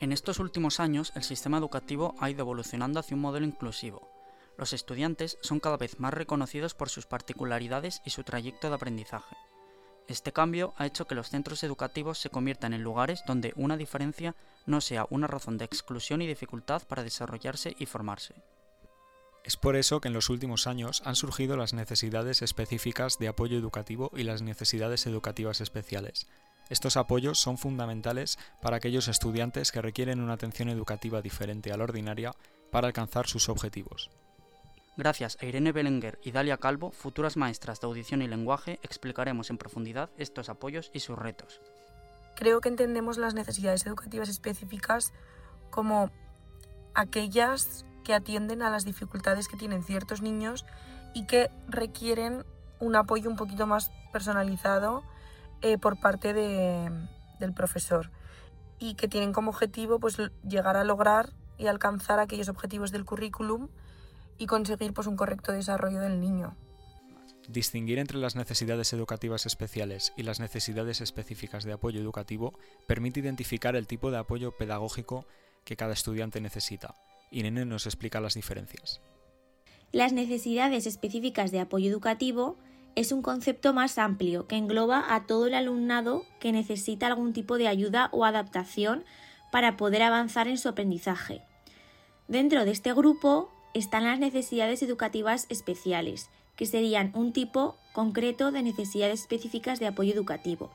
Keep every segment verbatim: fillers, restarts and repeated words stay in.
En estos últimos años, el sistema educativo ha ido evolucionando hacia un modelo inclusivo. Los estudiantes son cada vez más reconocidos por sus particularidades y su trayecto de aprendizaje. Este cambio ha hecho que los centros educativos se conviertan en lugares donde una diferencia no sea una razón de exclusión y dificultad para desarrollarse y formarse. Es por eso que en los últimos años han surgido las necesidades específicas de apoyo educativo y las necesidades educativas especiales. Estos apoyos son fundamentales para aquellos estudiantes que requieren una atención educativa diferente a la ordinaria para alcanzar sus objetivos. Gracias a Irene Belenguer y Dalia Calvo, futuras maestras de audición y lenguaje, explicaremos en profundidad estos apoyos y sus retos. Creo que entendemos las necesidades educativas específicas como aquellas que atienden a las dificultades que tienen ciertos niños y que requieren un apoyo un poquito más personalizado eh, por parte de, del profesor y que tienen como objetivo pues, llegar a lograr y alcanzar aquellos objetivos del currículum y conseguir pues, un correcto desarrollo del niño. Distinguir entre las necesidades educativas especiales y las necesidades específicas de apoyo educativo permite identificar el tipo de apoyo pedagógico que cada estudiante necesita. Irene nos explica las diferencias. Las necesidades específicas de apoyo educativo es un concepto más amplio que engloba a todo el alumnado que necesita algún tipo de ayuda o adaptación para poder avanzar en su aprendizaje. Dentro de este grupo están las necesidades educativas especiales, que serían un tipo concreto de necesidades específicas de apoyo educativo.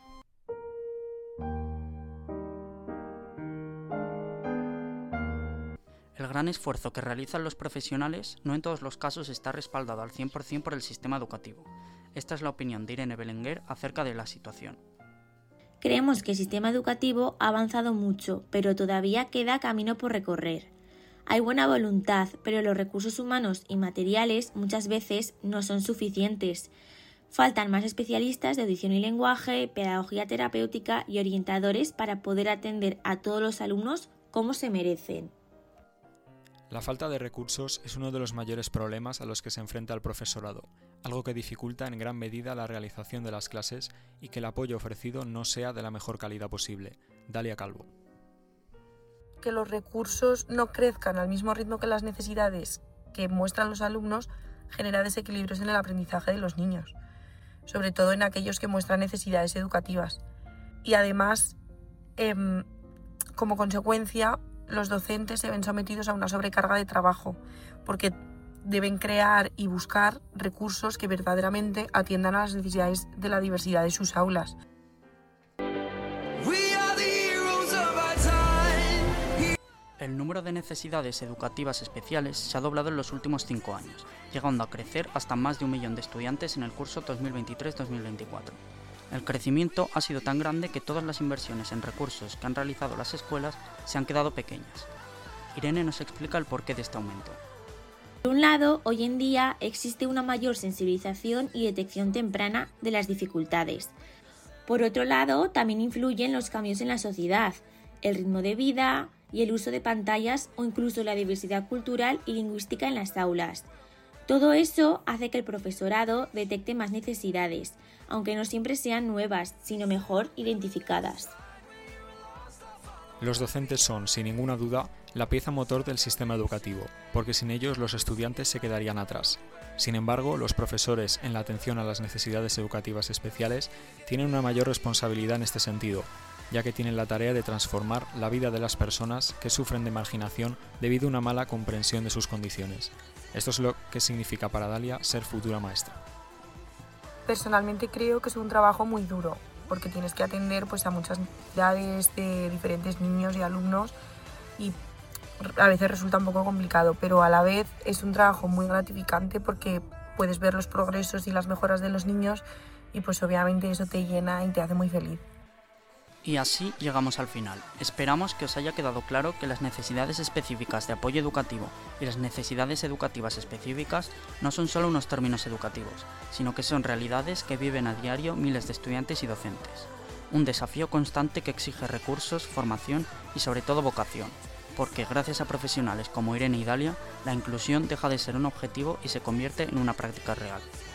El gran esfuerzo que realizan los profesionales no en todos los casos está respaldado al cien por ciento por el sistema educativo. Esta es la opinión de Irene Belenguer acerca de la situación. Creemos que el sistema educativo ha avanzado mucho, pero todavía queda camino por recorrer. Hay buena voluntad, pero los recursos humanos y materiales muchas veces no son suficientes. Faltan más especialistas de audición y lenguaje, pedagogía terapéutica y orientadores para poder atender a todos los alumnos como se merecen. La falta de recursos es uno de los mayores problemas a los que se enfrenta el profesorado, algo que dificulta en gran medida la realización de las clases y que el apoyo ofrecido no sea de la mejor calidad posible. Dalia Calvo. Que los recursos no crezcan al mismo ritmo que las necesidades que muestran los alumnos genera desequilibrios en el aprendizaje de los niños, sobre todo en aquellos que muestran necesidades educativas. Y además, eh, como consecuencia, los docentes se ven sometidos a una sobrecarga de trabajo, porque deben crear y buscar recursos que verdaderamente atiendan a las necesidades de la diversidad de sus aulas. El número de necesidades educativas especiales se ha doblado en los últimos cinco años, llegando a crecer hasta más de un millón de estudiantes en el curso dos mil veintitrés dos mil veinticuatro. El crecimiento ha sido tan grande que todas las inversiones en recursos que han realizado las escuelas se han quedado pequeñas. Irene nos explica el porqué de este aumento. Por un lado, hoy en día existe una mayor sensibilización y detección temprana de las dificultades. Por otro lado, también influyen los cambios en la sociedad, el ritmo de vida y el uso de pantallas o incluso la diversidad cultural y lingüística en las aulas. Todo eso hace que el profesorado detecte más necesidades, aunque no siempre sean nuevas, sino mejor identificadas. Los docentes son, sin ninguna duda, la pieza motor del sistema educativo, porque sin ellos los estudiantes se quedarían atrás. Sin embargo, los profesores, en la atención a las necesidades educativas especiales, tienen una mayor responsabilidad en este sentido, ya que tienen la tarea de transformar la vida de las personas que sufren de marginación debido a una mala comprensión de sus condiciones. Esto es lo que significa para Dalia ser futura maestra. Personalmente creo que es un trabajo muy duro, porque tienes que atender pues, a muchas necesidades de diferentes niños y alumnos y a veces resulta un poco complicado, pero a la vez es un trabajo muy gratificante porque puedes ver los progresos y las mejoras de los niños y pues obviamente eso te llena y te hace muy feliz. Y así llegamos al final. Esperamos que os haya quedado claro que las necesidades específicas de apoyo educativo y las necesidades educativas específicas no son solo unos términos educativos, sino que son realidades que viven a diario miles de estudiantes y docentes. Un desafío constante que exige recursos, formación y sobre todo vocación, porque gracias a profesionales como Irene y Dalia, la inclusión deja de ser un objetivo y se convierte en una práctica real.